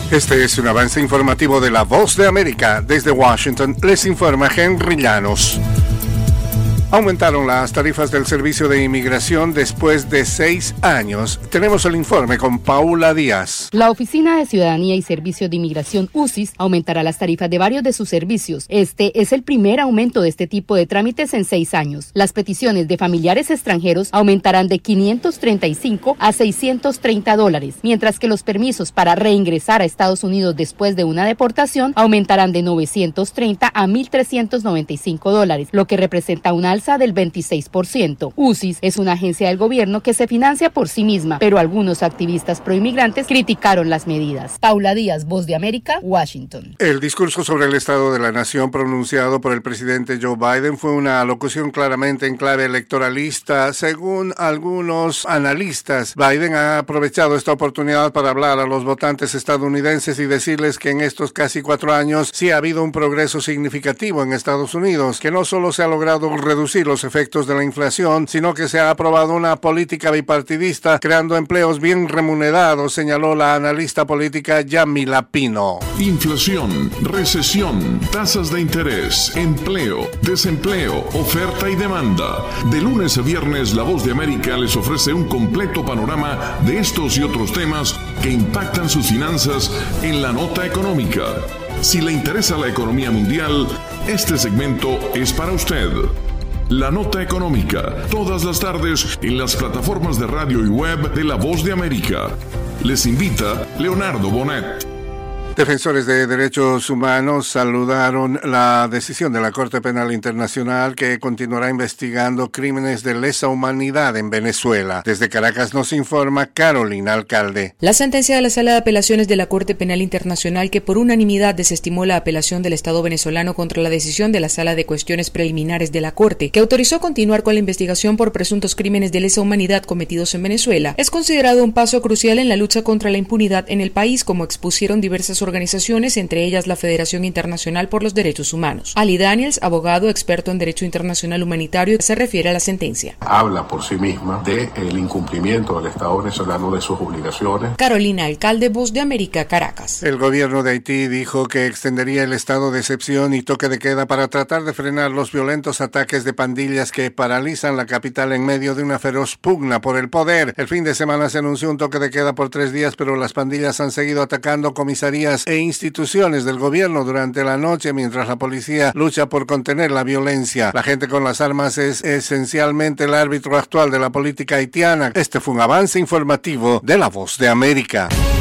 Este es un avance informativo de La Voz de América. Desde Washington les informa Henry Llanos. Aumentaron las tarifas del Servicio de Inmigración después de 6 años. Tenemos el informe con Paula Díaz. La Oficina de Ciudadanía y Servicio de Inmigración, UCIS, aumentará las tarifas de varios de sus servicios. Este es el primer aumento de este tipo de trámites en 6 años. Las peticiones de familiares extranjeros aumentarán de $535 a $630, mientras que los permisos para reingresar a Estados Unidos después de una deportación aumentarán de $930 a $1,395, lo que representa una alza del 26%. UCIS es una agencia del gobierno que se financia por sí misma, pero algunos activistas proinmigrantes criticaron las medidas. Paula Díaz, Voz de América, Washington. El discurso sobre el estado de la nación pronunciado por el presidente Joe Biden fue una alocución claramente en clave electoralista. Según algunos analistas, Biden ha aprovechado esta oportunidad para hablar a los votantes estadounidenses y decirles que en estos casi 4 años sí ha habido un progreso significativo en Estados Unidos, que no solo se ha logrado reducir los efectos de la inflación, sino que se ha aprobado una política bipartidista creando empleos bien remunerados, señaló la analista política Yamila Pino. Inflación, recesión, tasas de interés, empleo, desempleo, oferta y demanda. De lunes a viernes, La Voz de América les ofrece un completo panorama de estos y otros temas que impactan sus finanzas en la nota económica. Si le interesa la economía mundial, este segmento es para usted. La Nota Económica, todas las tardes en las plataformas de radio y web de La Voz de América. Les invita Leonardo Bonet. Defensores de derechos humanos saludaron la decisión de la Corte Penal Internacional que continuará investigando crímenes de lesa humanidad en Venezuela. Desde Caracas nos informa Carolina Alcalde. La sentencia de la Sala de Apelaciones de la Corte Penal Internacional, que por unanimidad desestimó la apelación del Estado venezolano contra la decisión de la Sala de Cuestiones Preliminares de la Corte, que autorizó continuar con la investigación por presuntos crímenes de lesa humanidad cometidos en Venezuela, es considerado un paso crucial en la lucha contra la impunidad en el país, como expusieron diversas organizaciones, entre ellas la Federación Internacional por los Derechos Humanos. Ali Daniels, abogado experto en Derecho Internacional Humanitario, se refiere a la sentencia. Habla por sí misma del incumplimiento del Estado venezolano de sus obligaciones. Carolina Alcalde, Voz de América, Caracas. El gobierno de Haití dijo que extendería el estado de excepción y toque de queda para tratar de frenar los violentos ataques de pandillas que paralizan la capital en medio de una feroz pugna por el poder. El fin de semana se anunció un toque de queda por 3 días, pero las pandillas han seguido atacando comisarías e instituciones del gobierno durante la noche mientras la policía lucha por contener la violencia. La gente con las armas es esencialmente el árbitro actual de la política haitiana. Este fue un avance informativo de La Voz de América.